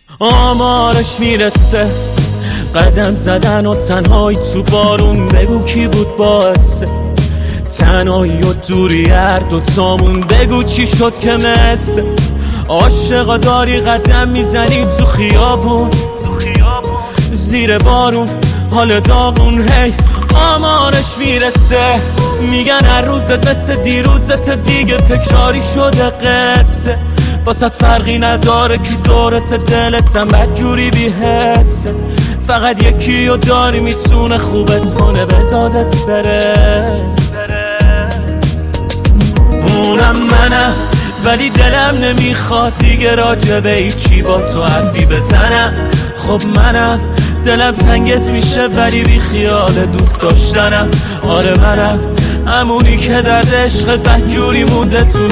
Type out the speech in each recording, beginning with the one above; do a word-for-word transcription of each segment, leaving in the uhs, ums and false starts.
آمارش میرسه قدم زدن و تنهایی تو بارون، بگو کی بود باعثه تنهایی و دوری هر دوتامون، بگو چی شد که مثل عاشقا داری قدم میزنی تو خیابون زیر بارون حال داغون. هی آمارش میرسه میگن هر روزت مثل دیروزت دیگه تکراری شده قصه، واسه فرقی نداره کی دورت دلتم بدجوری بی‌حسه، فقط یکی رو داری میتونه خوبت کنه به دادت برسه. اونم منم ولی دلم نمیخواد دیگه راجبه هیچی با تو حرفی بزنم. خب منم دلم تنگت میشه ولی بی خیال دوست داشتنم. آره منم همونی که درد عشق بدجوری مونده تو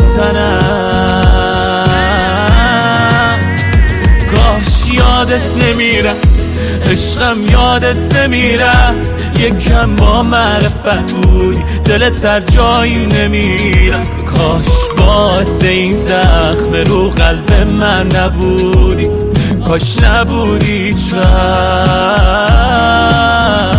تنم. کاش یادت نمیرم عشقم یادت نمیرم، یکم با معرفت بودی دلت هر جایی نمیرم. کاش باعث این زخم رو قلب من نبودی، کاش نبودی هیچ وقت.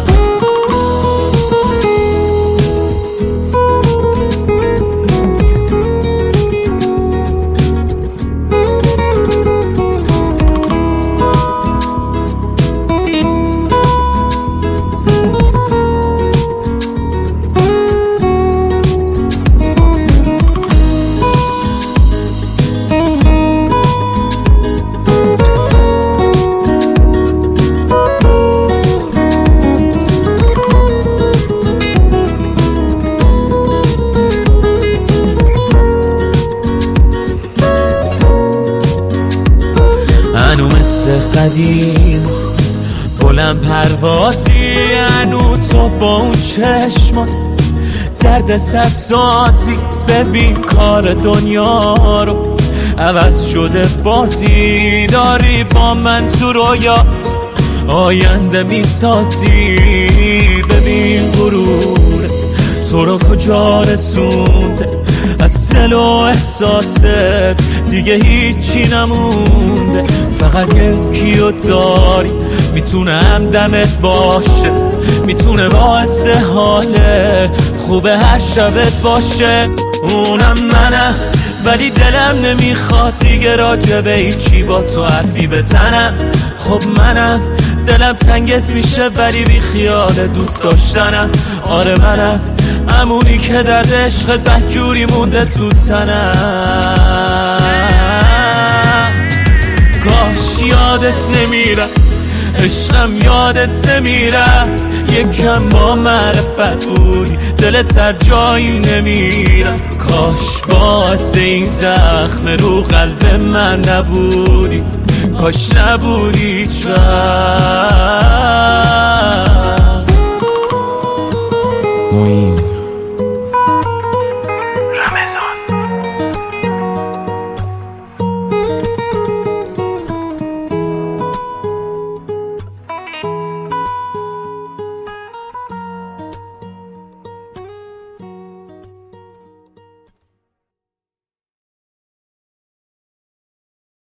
هنو مثل قدیم بلند پروازی، هنو تو با اون چشمان درد سرسازی. ببین کار دنیا رو عوض شده بازی، داری با من تو رویات آینده میسازی. ببین غرورت تو رو کجا رسونده، از دل و احساست دیگه هیچی نمونده. فقط یکیو داری میتونه همدمت باشه، میتونه باعث حال خوب هر شبت باشه. اونم منم ولی دلم نمیخواد دیگه راجبه هیچی با تو حرفی بزنم. خب منم دلم تنگت میشه ولی بی خیال دوست داشتنم. آره منم همونی که درد عشق بدجوری مونده تو تنم. کاش یادت نمیرم عشقم یادت نمیرم، یکم با معرفت بودی دلت هر جایی نمیرم. کاش باعث این زخم رو قلب من نبودی، کاش نبودی هیچ وقت.